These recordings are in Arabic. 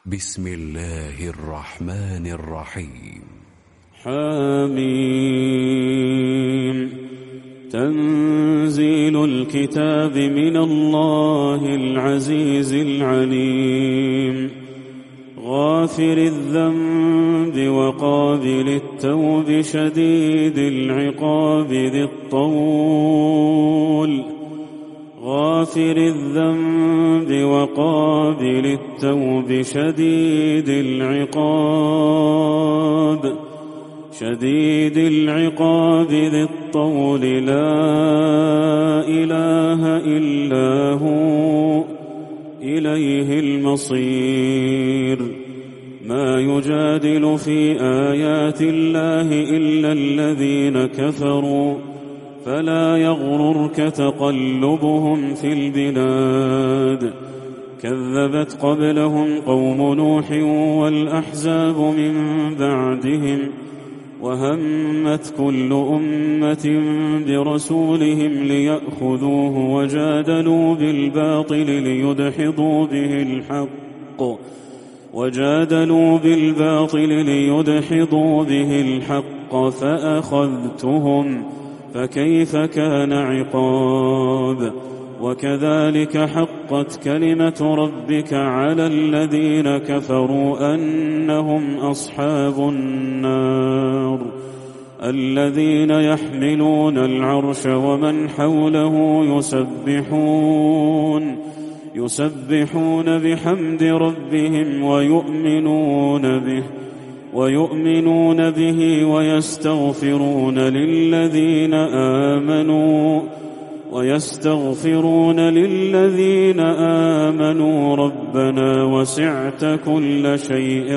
بسم الله الرحمن الرحيم. حميم. تنزيل الكتاب من الله العزيز العليم. غافر الذنب وقابل التوب شديد العقاب ذي الطول. غافر الذنب وقابل التوب شديد العقاب ذي الطول. لا إله إلا هو إليه المصير. ما يجادل في آيات الله إلا الذين كفروا فلا يغررك تقلبهم في البلاد. كذبت قبلهم قوم نوح والأحزاب من بعدهم وهمت كل أمة برسولهم ليأخذوه وجادلوا بالباطل ليدحضوا به الحق فأخذتهم فكيف كان عقاب. وكذلك حقت كلمة ربك على الذين كفروا أنهم أصحاب النار. الذين يحملون العرش ومن حوله يسبحون بحمد ربهم ويؤمنون به ويستغفرون للذين آمنوا ربنا وسعت كل شيء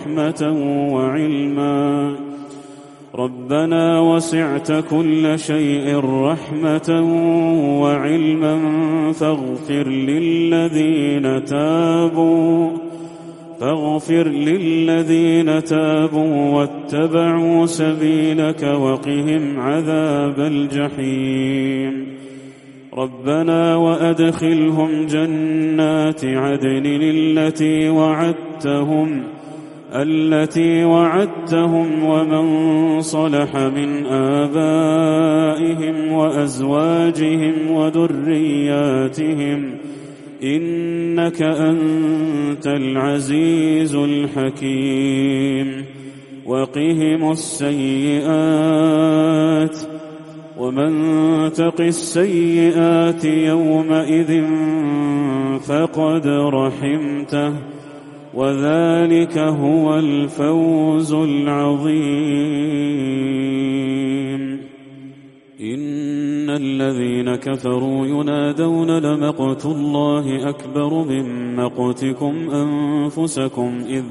رحمة وعلما فاغفر للذين تابوا واتبعوا سبيلك وقهم عذاب الجحيم. ربنا وأدخلهم جنات عدن التي وعدتهم ومن صلح من آبائهم وأزواجهم وذرياتهم إنك أنت العزيز الحكيم. وقهم السيئات ومن تق السيئات يومئذ فقد رحمته وذلك هو الفوز العظيم. إن الذين كفروا ينادون لمقت الله أكبر من مقتكم أنفسكم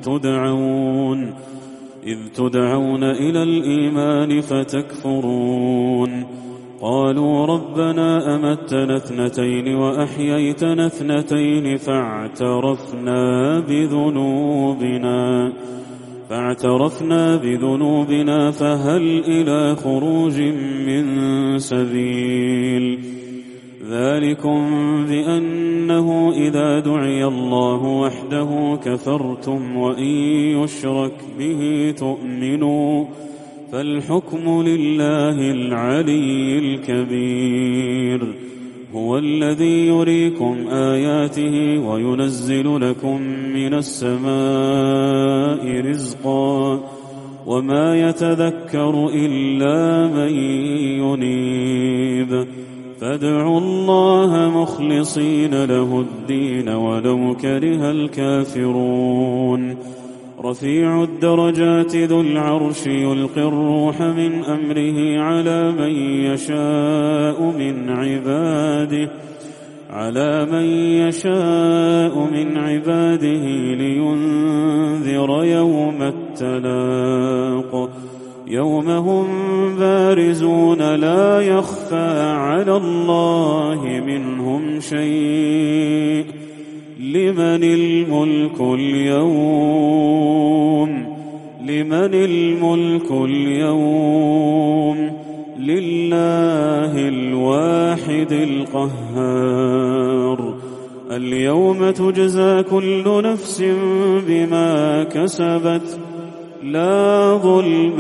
إذ تدعون إلى الإيمان فتكفرون. قالوا ربنا أمتنا 2 وأحييتنا 2 فاعترفنا بذنوبنا فهل إلى خروج من سبيل. ذلكم بأنه إذا دعي الله وحده كفرتم وإن يشرك به تؤمنوا فالحكم لله العلي الكبير. هو الذي يريكم آياته وينزل لكم من السماء رزقا وما يتذكر إلا من ينيب. فادعوا الله مخلصين له الدين ولو كره الكافرون. رفيع الدرجات ذو العرش يلقي الروح من أمره على من يشاء من عباده لينذر يوم التلاق. يوم هم بارزون لا يخفى على الله منهم شيء. لمن الملك اليوم لله الواحد القهار. اليوم تجزى كل نفس بما كسبت لا ظلم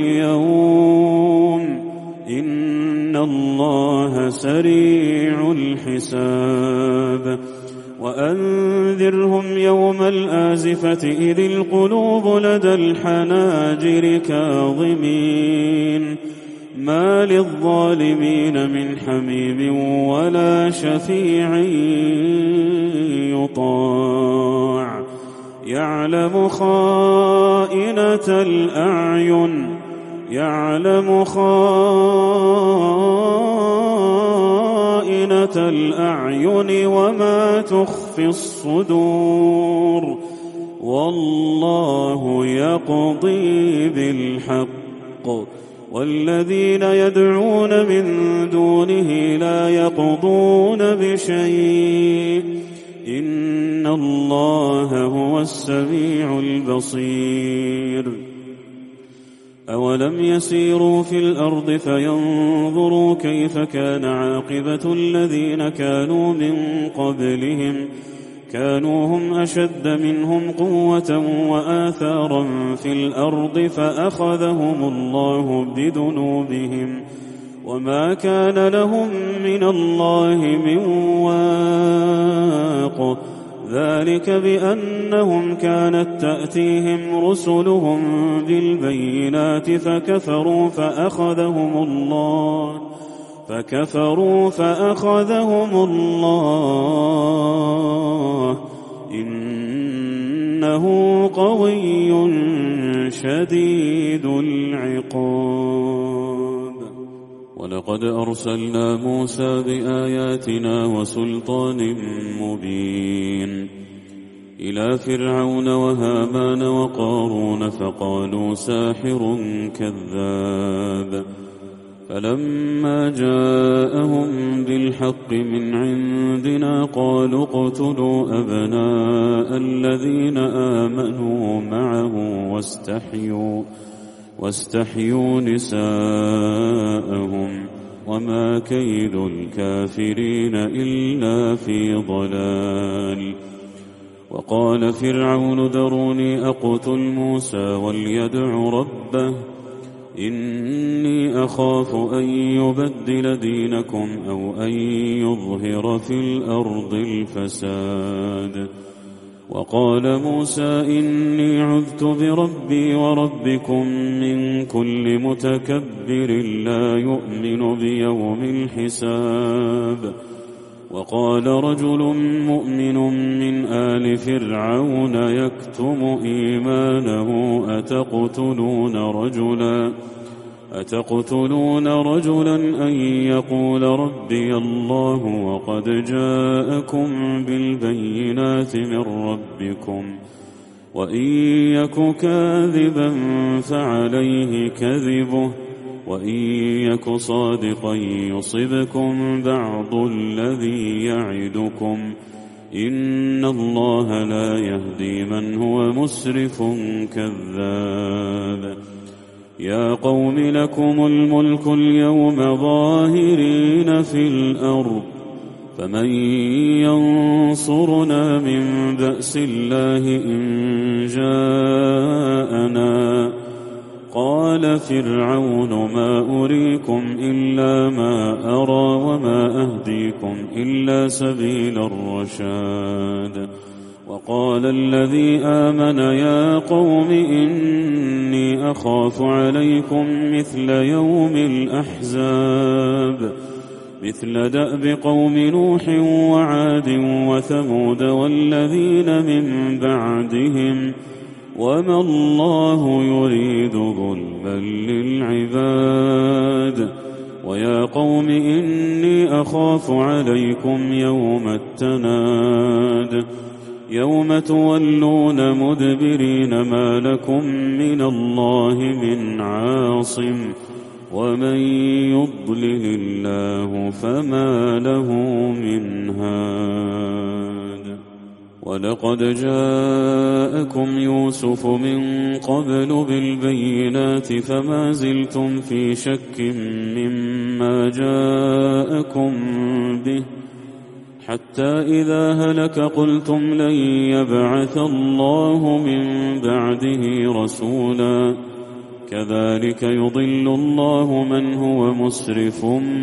اليوم إن الله سريع الحساب وأنذرهم يوم الآزفة إذ القلوب لدى الحناجر كاظمين ما للظالمين من حميم ولا شفيع يطاع يعلم خائنة الأعين وما تخفي الصدور والله يقضي بالحق والذين يدعون من دونه لا يقضون بشيء إن الله هو السميع البصير أولم يسيروا في الأرض فينظروا كيف كان عاقبة الذين كانوا من قبلهم كانوا هم أشد منهم قوة وآثارا في الأرض فأخذهم الله بذنوبهم وما كان لهم من الله من واق ذلك بأنهم كانت تأتيهم رسلهم بالبينات فكفروا فأخذهم الله إنه قوي شديد العقاب ولقد أرسلنا موسى بآياتنا وسلطان مبين إلى فرعون وهامان وقارون فقالوا ساحر كذاب فلما جاءهم بالحق من عندنا قالوا اقتلوا أبناء الذين آمنوا معه واستحيوا نساءهم وما كيد الكافرين إلا في ضلال وقال فرعون ذروني أقتل موسى وليدع ربه إني أخاف أن يبدل دينكم أو أن يظهر في الأرض الفساد وقال موسى إني عذت بربي وربكم من كل متكبر لا يؤمن بيوم الحساب وقال رجل مؤمن من آل فرعون يكتم إيمانه أتقتلون رجلا أن يقول ربي الله وقد جاءكم بالبينات من ربكم وإن يك كاذبا فعليه كذبه وإن يك صادقا يصبكم بعض الذي يعدكم إن الله لا يهدي من هو مسرف كذاب يا قوم لكم الملك اليوم ظاهرين في الأرض فمن ينصرنا من بأس الله إن جاءنا قال فرعون ما أريكم إلا ما أرى وما أهديكم إلا سبيل الرشاد وقال الذي آمن يا قوم إني أخاف عليكم مثل يوم الأحزاب مثل دأب قوم نوح وعاد وثمود والذين من بعدهم وما الله يريد ظلما للعباد ويا قوم إني أخاف عليكم يوم التناد يوم تولون مدبرين ما لكم من الله من عاصم ومن يضلل الله فما له من هاد ولقد جاءكم يوسف من قبل بالبينات فما زلتم في شك مما جاءكم به حتى إذا هلك قلتم لن يبعث الله من بعده رسولا كذلك يضل الله من هو مسرف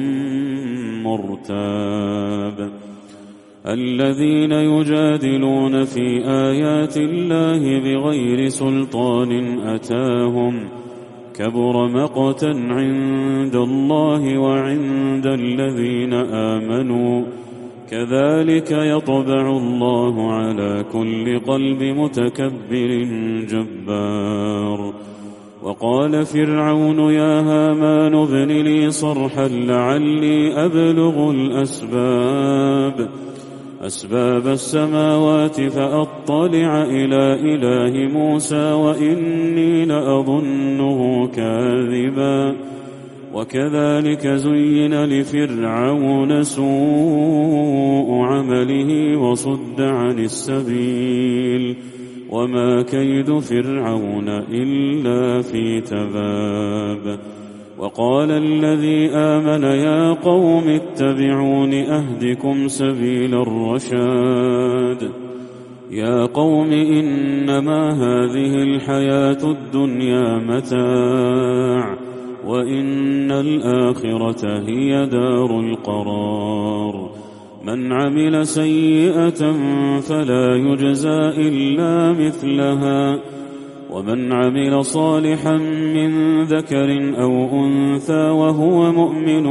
مرتاب. الذين يجادلون في آيات الله بغير سلطان أتاهم كبر مقتا عند الله وعند الذين آمنوا كذلك يطبع الله على كل قلب متكبر جبار. وقال فرعون يا هامان ابن لي صرحا لعلي أبلغ أسباب السماوات فأطلع إلى إله موسى وإني لأظنه كاذبا. وكذلك زين لفرعون سوء عمله وصد عن السبيل وما كيد فرعون إلا في تباب. وقال الذي آمن يا قوم اتبعون أهدكم سبيل الرشاد. يا قوم إنما هذه الحياة الدنيا متاع وإن الآخرة هي دار القرار. من عمل سيئة فلا يجزى إلا مثلها ومن عمل صالحا من ذكر أو أنثى وهو مؤمن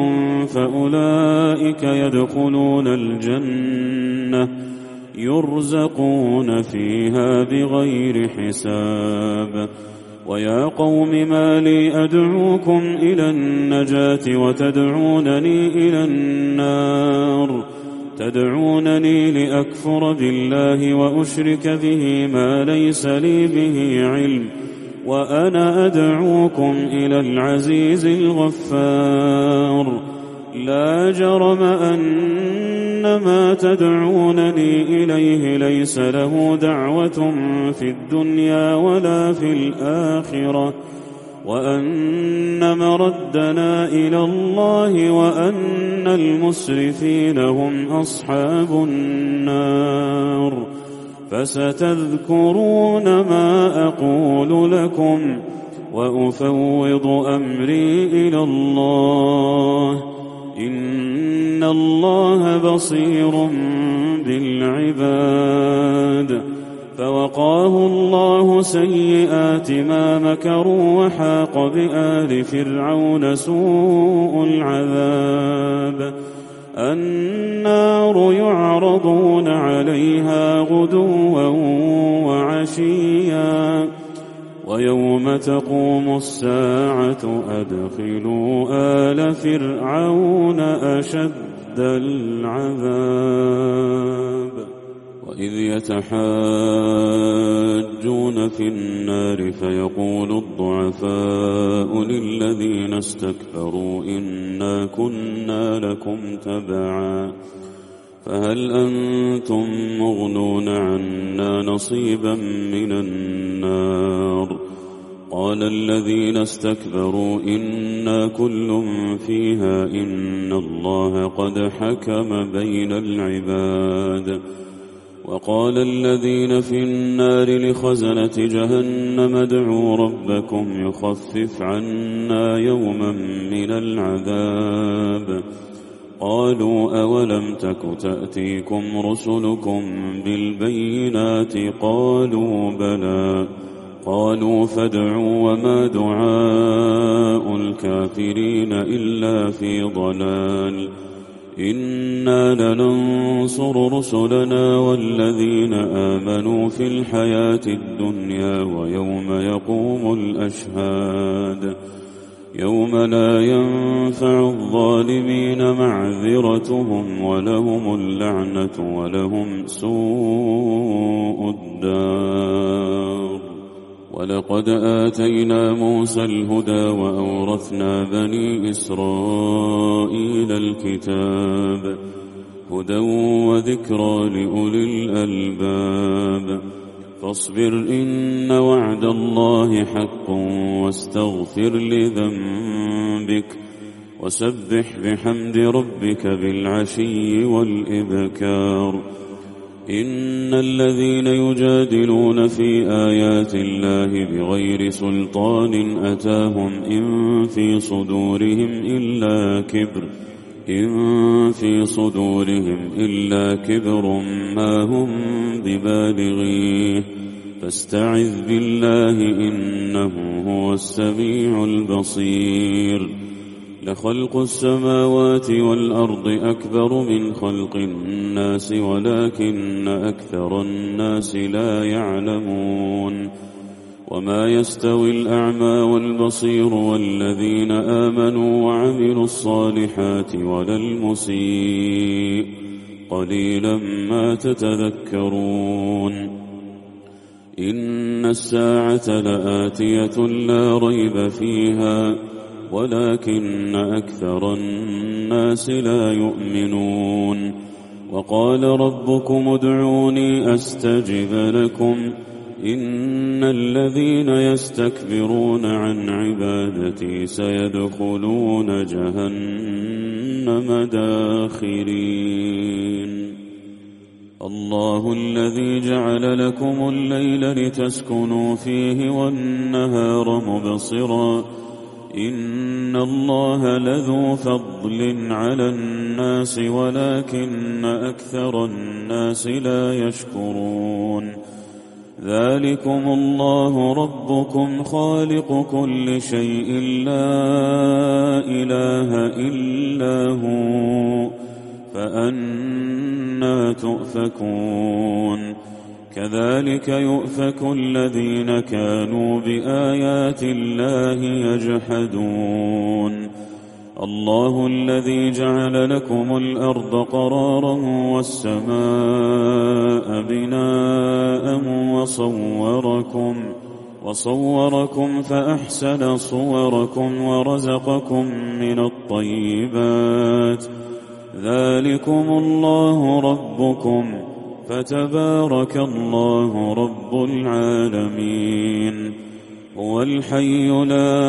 فأولئك يدخلون الجنة يرزقون فيها بغير حساب. ويا قوم ما لي أدعوكم إلى النجاة وتدعونني إلى النار تدعونني لأكفر بالله وأشرك به ما ليس لي به علم وأنا أدعوكم إلى العزيز الغفار. لا جرم أن ما تدعونني إليه ليس له دعوة في الدنيا ولا في الآخرة وأن مردنا إلى الله وأن المسرفين هم أصحاب النار. فستذكرون ما أقول لكم وأفوض أمري إلى الله إن الله بصير بالعباد. فوقاه الله سيئات ما مكروا وحاق بآل فرعون سوء العذاب. النار يعرضون عليها غدوا وعشيا ويوم تقوم الساعة أدخلوا آل فرعون أشد العذاب. وإذ يتحاجون في النار فيقول الضعفاء للذين استكبروا إنا كنا لكم تبعا فهل أنتم مغنون عنا نصيبا من النار. قال الذين استكبروا إنا كل فيها إن الله قد حكم بين العباد. وقال الذين في النار لخزنة جهنم ادعوا ربكم يخفف عنا يوما من العذاب. قالوا أولم تك تأتيكم رسلكم بالبينات قالوا بلى قالوا فادعوا وما دعاء الكافرين إلا في ضلال. إنا لننصر رسلنا والذين آمنوا في الحياة الدنيا ويوم يقوم الأشهاد يوم لا ينفع الظالمين معذرتهم ولهم اللعنة ولهم سوء الدار. ولقد آتينا موسى الهدى وأورثنا بني إسرائيل الكتاب هدى وذكرى لأولي الألباب. فاصبر إن وعد الله حق واستغفر لذنبك وسبح بحمد ربك بالعشي والإبكار. إن الذين يجادلون في آيات الله بغير سلطان أتاهم إن في صدورهم إلا كبر ما هم ببالغيه فاستعذ بالله إنه هو السميع البصير. لخلق السماوات والأرض أكبر من خلق الناس ولكن أكثر الناس لا يعلمون. وما يستوي الأعمى والبصير والذين آمنوا وعملوا الصالحات ولا المسيء قليلا ما تتذكرون. إن الساعة لآتية لا ريب فيها ولكن أكثر الناس لا يؤمنون. وقال ربكم ادعوني أستجب لكم إن الذين يستكبرون عن عبادتي سيدخلون جهنم داخرين. الله الذي جعل لكم الليل لتسكنوا فيه والنهار مبصرا إن الله لذو فضل على الناس ولكن أكثر الناس لا يشكرون. ذلكم الله ربكم خالق كل شيء لا إله إلا هو فأنى تؤفكون. كذلك يؤفك الذين كانوا بآيات الله يجحدون. الله الذي جعل لكم الأرض قرارا والسماء بناء وصوركم فأحسن صوركم ورزقكم من الطيبات. ذلكم الله ربكم فتبارك الله رب العالمين. هو الحي لا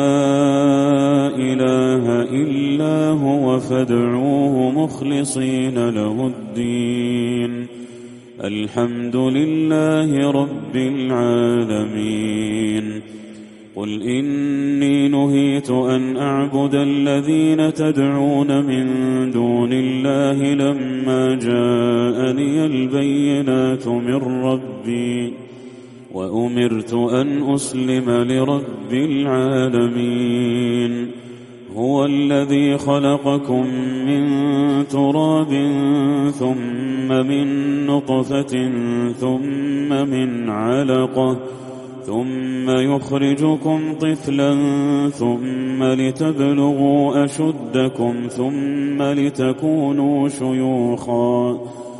إله إلا هو فادعوه مخلصين له الدين. الحمد لله رب العالمين. قل إني نهيت أن أعبد الذين تدعون من دون الله لما جاءني البينات من ربي وأمرت أن أسلم لرب العالمين. هو الذي خلقكم من تراب ثم من نطفة ثم من علقة ثم يخرجكم طفلا ثم لتبلغوا أشدكم ثم لتكونوا شيوخا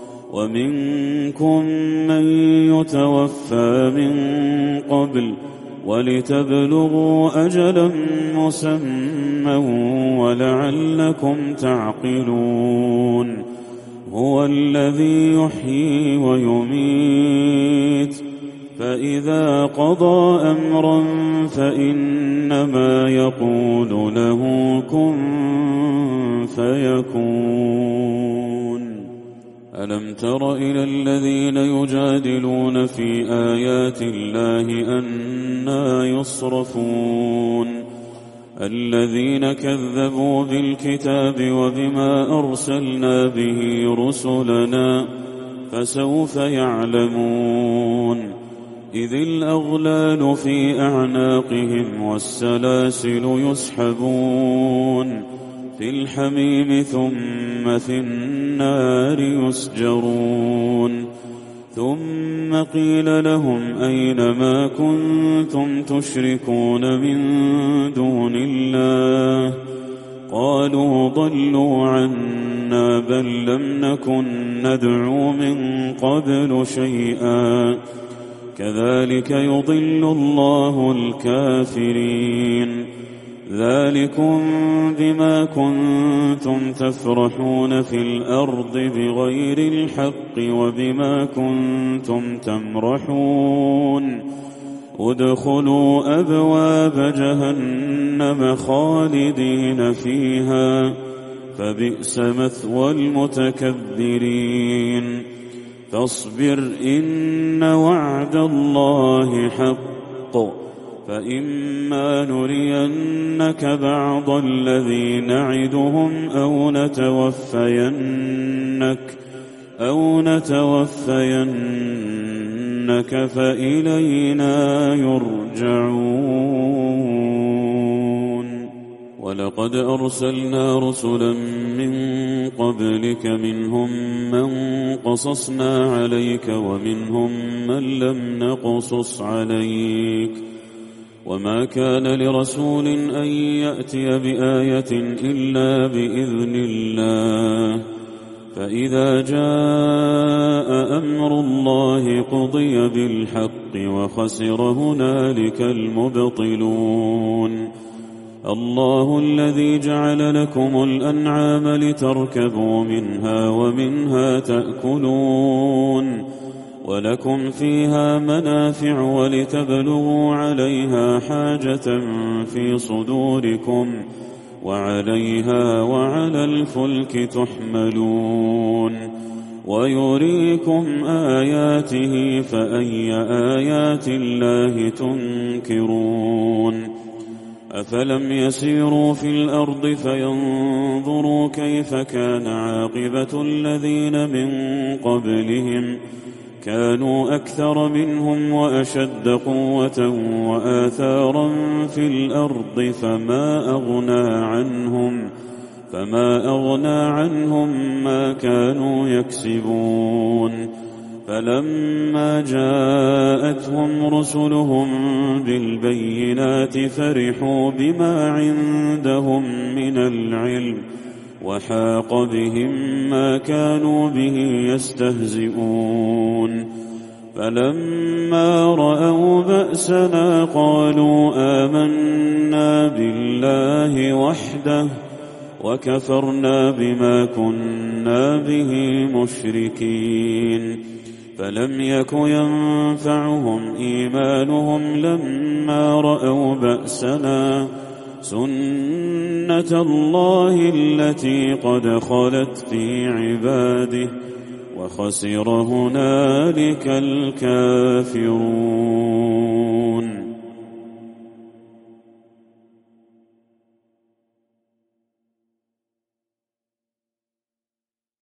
ومنكم من يتوفى من قبل ولتبلغوا أجلا مسمى ولعلكم تعقلون. هو الذي يحيي ويميت فإذا قضى أمرا فإنما يقول له كن فيكون. ألم تر إلى الذين يجادلون في آيات الله أنى يصرفون. الذين كذبوا بالكتاب وبما أرسلنا به رسلنا فسوف يعلمون. إذ الأغلال في أعناقهم والسلاسل يسحبون في الحميم ثم في النار يسجرون. ثم قيل لهم أين ما كنتم تشركون من دون الله قالوا ضلوا عنا بل لم نكن ندعو من قبل شيئا كذلك يضل الله الكافرين. ذلكم بما كنتم تفرحون في الأرض بغير الحق وبما كنتم تمرحون ادخلوا أبواب جهنم خالدين فيها فبئس مثوى المتكبرين فاصبر إن وعد الله حق فإما نرينك بعض الذي نعدهم أو نتوفينك فإلينا يرجعون ولقد أرسلنا رسلا من قبلك منهم من قصصنا عليك ومنهم من لم نقصص عليك وما كان لرسول أن يأتي بآية إلا بإذن الله فإذا جاء أمر الله قضي بالحق وخسر هنالك المبطلون الله الذي جعل لكم الأنعام لتركبوا منها ومنها تأكلون ولكم فيها منافع ولتبلغوا عليها حاجة في صدوركم وعليها وعلى الفلك تحملون ويريكم آياته فأي آيات الله تنكرون أفلم يسيروا في الأرض فينظروا كيف كان عاقبة الذين من قبلهم كانوا أكثر منهم وأشد قوة وآثارا في الأرض فما أغنى عنهم ما كانوا يكسبون فلما جاءتهم رسلهم بالبينات فرحوا بما عندهم من العلم وحاق بهم ما كانوا به يستهزئون فلما رأوا بأسنا قالوا آمنا بالله وحده وكفرنا بما كنا به مشركين فلم يك ينفعهم إيمانهم لما رأوا بأسنا سنة الله التي قد خلت في عباده وخسر هنالك الكافرون